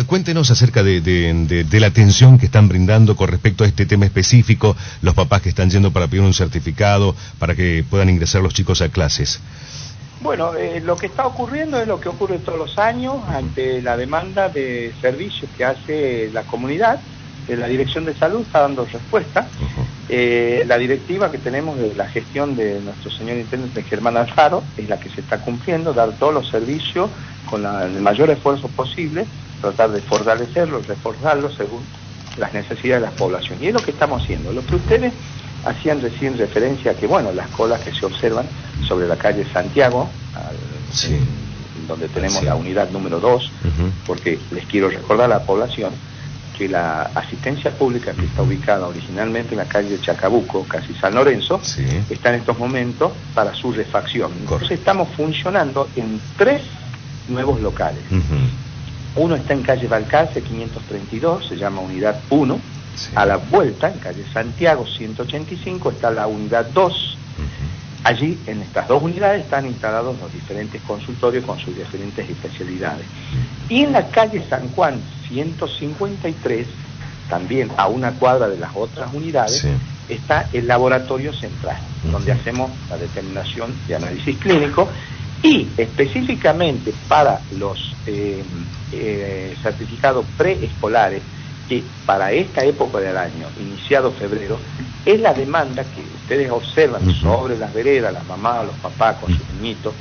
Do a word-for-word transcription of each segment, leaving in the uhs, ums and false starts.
cuéntenos acerca de, de, de, de la atención que están brindando con respecto a este tema específico, los papás que están yendo para pedir un certificado, para que puedan ingresar los chicos a clases. Bueno, eh, lo que está ocurriendo es lo que ocurre todos los años ante la demanda de servicios que hace la comunidad. Eh, la Dirección de Salud está dando respuesta. Uh-huh. eh, la directiva que tenemos de la gestión de nuestro señor intendente Germán Alfaro es la que se está cumpliendo, dar todos los servicios con la, el mayor esfuerzo posible, tratar de fortalecerlos, reforzarlos según las necesidades de la población. Y es lo que estamos haciendo. Lo que ustedes hacían recién referencia a que, bueno, las colas que se observan sobre la calle Santiago, al, sí. en, donde tenemos sí. la unidad número dos, uh-huh. porque les quiero recordar a la población que la asistencia pública que está ubicada originalmente en la calle Chacabuco, casi San Lorenzo, sí. está en estos momentos para su refacción. Entonces estamos funcionando en tres nuevos locales. Uh-huh. Uno está en calle Balcarce quinientos treinta y dos, se llama unidad uno. Sí. A la vuelta, en calle Santiago ciento ochenta y cinco, está la unidad dos. Uh-huh. Allí, en estas dos unidades, están instalados los diferentes consultorios con sus diferentes especialidades. Uh-huh. Y en la calle San Juan ciento cincuenta y tres, también a una cuadra de las otras unidades, sí. está el laboratorio central, uh-huh. donde hacemos la determinación de análisis clínico y específicamente para los eh, eh, certificados preescolares, que para esta época del año, iniciado febrero, es la demanda que ustedes observan uh-huh. sobre las veredas, las mamás, los papás con uh-huh. sus niñitos.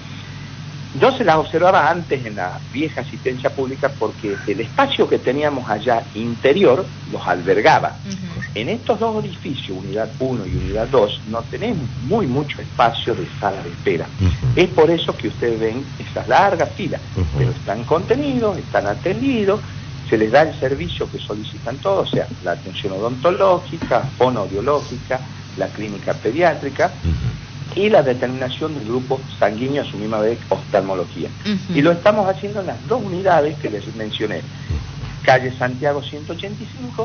No se las observaba antes en la vieja asistencia pública porque el espacio que teníamos allá interior los albergaba. Uh-huh. En estos dos edificios, unidad uno y unidad dos, no tenemos muy mucho espacio de sala de espera. Uh-huh. Es por eso que ustedes ven esas largas filas, uh-huh. pero están contenidos, están atendidos, se les da el servicio que solicitan todos, o sea, la atención odontológica, fonoaudiológica, la clínica pediátrica uh-huh. y la determinación del grupo sanguíneo, a su misma vez oftalmología. Uh-huh. Y lo estamos haciendo en las dos unidades que les mencioné, uh-huh. calle Santiago ciento ochenta y cinco,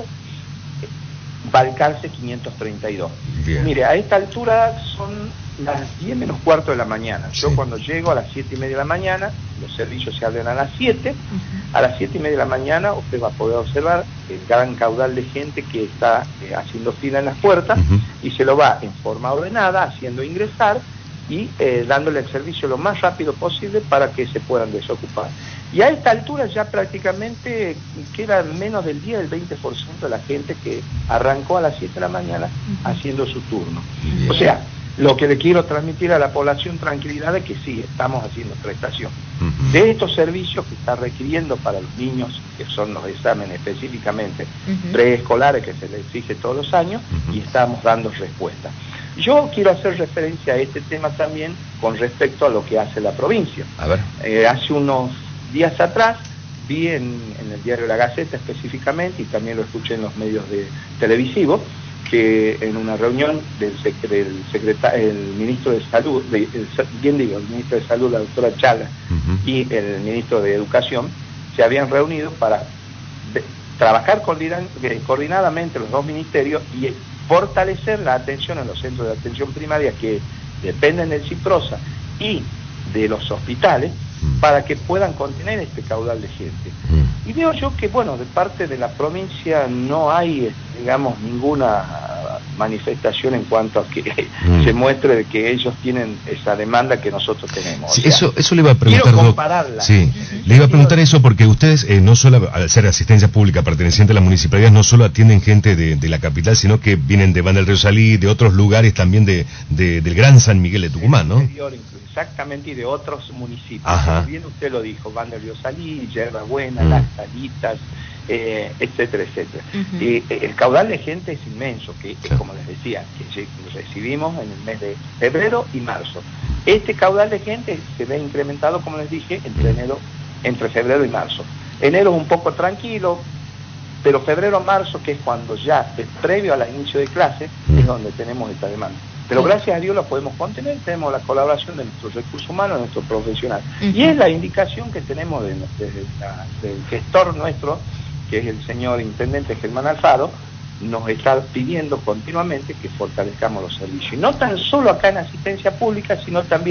Balcarce quinientos treinta y dos. Bien. Mire, a esta altura son las diez menos cuarto de la mañana. Sí. Yo cuando llego a las siete y media de la mañana, los servicios se abren a las siete, uh-huh. a las siete y media de la mañana usted va a poder observar el gran caudal de gente que está eh, haciendo fila en las puertas, uh-huh. y se lo va en forma ordenada, haciendo ingresar y eh, dándole el servicio lo más rápido posible para que se puedan desocupar. Y a esta altura ya prácticamente queda menos del diez, del veinte por ciento de la gente que arrancó a las siete de la mañana uh-huh. haciendo su turno. Bien. O sea, lo que le quiero transmitir a la población tranquilidad es que sí, estamos haciendo prestación uh-huh. de estos servicios que está requiriendo para los niños, que son los exámenes específicamente uh-huh. preescolares que se les exige todos los años, uh-huh. y estamos dando respuesta. Yo quiero hacer referencia a este tema también con respecto a lo que hace la provincia. A ver. Eh, hace unos días atrás vi en, en el diario La Gaceta específicamente, y también lo escuché en los medios de televisivos, que en una reunión del, sec del secretario, el ministro de Salud, de, el, bien digo, el ministro de Salud, la doctora Chala, uh-huh. y el ministro de Educación, se habían reunido para de, trabajar coordinan, eh, coordinadamente los dos ministerios y fortalecer la atención en los centros de atención primaria que dependen del CIPROSA y de los hospitales, para que puedan contener este caudal de gente. Y veo yo que, bueno, de parte de la provincia no hay, digamos, ninguna manifestación en cuanto a que mm. se muestre de que ellos tienen esa demanda que nosotros tenemos. Sí, o sea, eso, eso le iba a preguntar. Quiero compararla. Sí, uh-huh. le iba a preguntar eso porque ustedes, eh, no solo al ser asistencia pública perteneciente a la municipalidad, no solo atienden gente de, de la capital, sino que vienen de Van del Río Salí, de otros lugares también de, de, del Gran San Miguel de Tucumán, ¿no? Exactamente, y de otros municipios. Ajá. Como bien usted lo dijo, Van del Río Salí, Yerba Buena, mm. Las Salitas, eh, etcétera, etcétera. Uh-huh. eh, el caudal de gente es inmenso, que sí. es como les decía, que recibimos en el mes de febrero y marzo. Este caudal de gente se ve incrementado, como les dije, entre enero, entre febrero y marzo. Enero es un poco tranquilo, pero febrero, marzo, que es cuando ya es previo al inicio de clase, mm. es donde tenemos esta demanda. Pero gracias a Dios la podemos contener, tenemos la colaboración de nuestros recursos humanos, de nuestro profesional. Uh-huh. Y es la indicación que tenemos de, de, de la, del gestor nuestro, que es el señor intendente Germán Alfaro, nos está pidiendo continuamente que fortalezcamos los servicios. Y no tan solo acá en asistencia pública, sino también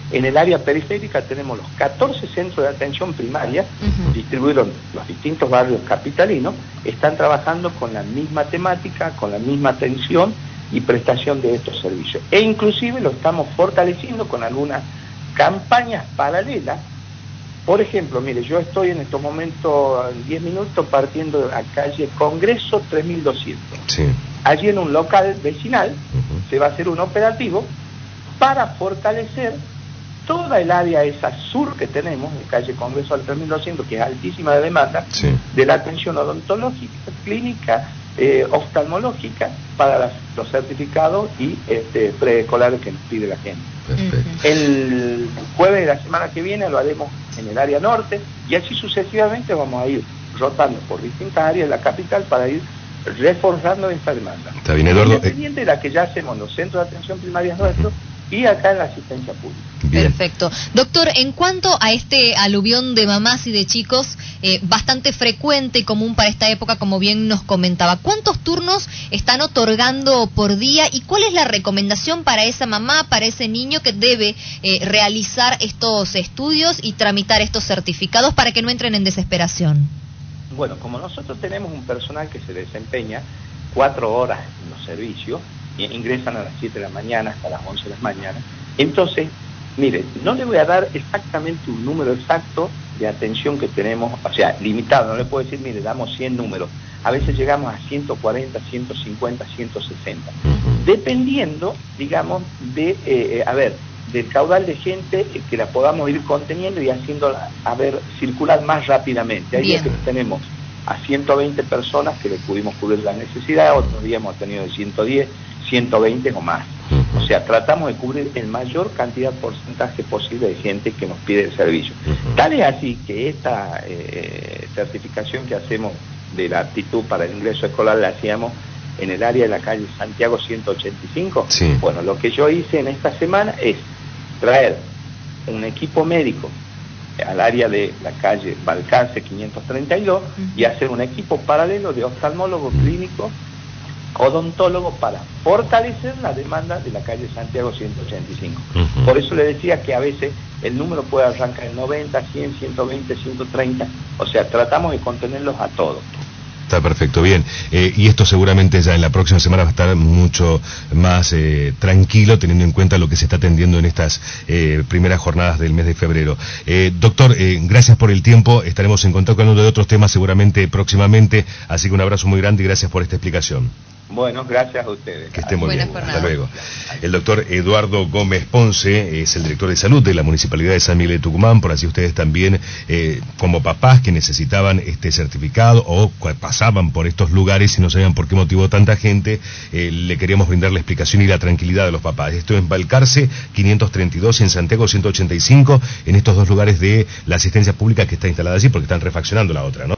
En el área periférica tenemos los catorce centros de atención primaria, uh-huh. distribuidos en los distintos barrios capitalinos, están trabajando con la misma temática, con la misma atención y prestación de estos servicios. E inclusive lo estamos fortaleciendo con algunas campañas paralelas. Por ejemplo, mire, yo estoy en estos momentos, en diez minutos, partiendo de la calle Congreso tres mil doscientos. Sí. Allí en un local vecinal uh-huh. se va a hacer un operativo para fortalecer toda el área esa sur que tenemos, en calle Congreso al tres mil doscientos, que es altísima de demanda, sí. de la atención odontológica, clínica, eh, oftalmológica, para las, los certificados y este, preescolares que nos pide la gente. Perfecto. El jueves de la semana que viene lo haremos en el área norte, y así sucesivamente vamos a ir rotando por distintas áreas de la capital para ir reforzando esta demanda. Está bien, Eduardo. Independiente de la que ya hacemos en los centros de atención primaria nuestros, uh-huh. y acá en la asistencia pública. Bien. Perfecto. Doctor, en cuanto a este aluvión de mamás y de chicos, eh, bastante frecuente y común para esta época, como bien nos comentaba, ¿cuántos turnos están otorgando por día y cuál es la recomendación para esa mamá, para ese niño que debe eh, realizar estos estudios y tramitar estos certificados para que no entren en desesperación? Bueno, como nosotros tenemos un personal que se desempeña cuatro horas en los servicios, ingresan a las siete de la mañana hasta las once de la mañana. Entonces, mire, no le voy a dar exactamente un número exacto de atención que tenemos, o sea, limitado, no le puedo decir, mire, damos cien números. A veces llegamos a ciento cuarenta, ciento cincuenta, ciento sesenta. Uh-huh. Dependiendo, digamos, de, eh, a ver, del caudal de gente que la podamos ir conteniendo y haciéndola, a ver, circular más rápidamente. Hay días que tenemos a ciento veinte personas que le pudimos cubrir la necesidad, otros días hemos tenido de ciento diez, ciento veinte o más. Uh-huh. O sea, tratamos de cubrir el mayor cantidad, porcentaje posible de gente que nos pide el servicio. Uh-huh. Tal es así que esta eh, certificación que hacemos de la aptitud para el ingreso escolar la hacíamos en el área de la calle Santiago ciento ochenta y cinco. Sí. Bueno, lo que yo hice en esta semana es traer un equipo médico al área de la calle Balcarce quinientos treinta y dos uh-huh. y hacer un equipo paralelo de oftalmólogo clínico, odontólogo, para fortalecer la demanda de la calle Santiago ciento ochenta y cinco. Uh-huh. Por eso le decía que a veces el número puede arrancar en noventa, cien, ciento veinte, ciento treinta, o sea, tratamos de contenerlos a todos. Está perfecto, bien. Eh, y esto seguramente ya en la próxima semana va a estar mucho más eh, tranquilo, teniendo en cuenta lo que se está atendiendo en estas eh, primeras jornadas del mes de febrero. Eh, doctor, eh, gracias por el tiempo. Estaremos en contacto hablando de otros temas seguramente próximamente. Así que un abrazo muy grande y gracias por esta explicación. Bueno, gracias a ustedes. Que esté muy Buenas bien. jornadas. Hasta luego. El doctor Eduardo Gómez Ponce es el director de salud de la Municipalidad de San Miguel de Tucumán. Por así ustedes también, eh, como papás que necesitaban este certificado o pasaban por estos lugares y no sabían por qué motivó tanta gente, eh, le queríamos brindar la explicación y la tranquilidad de los papás. Esto en Balcarce quinientos treinta y dos y en Santiago ciento ochenta y cinco, en estos dos lugares de la asistencia pública que está instalada allí porque están refaccionando la otra, ¿no?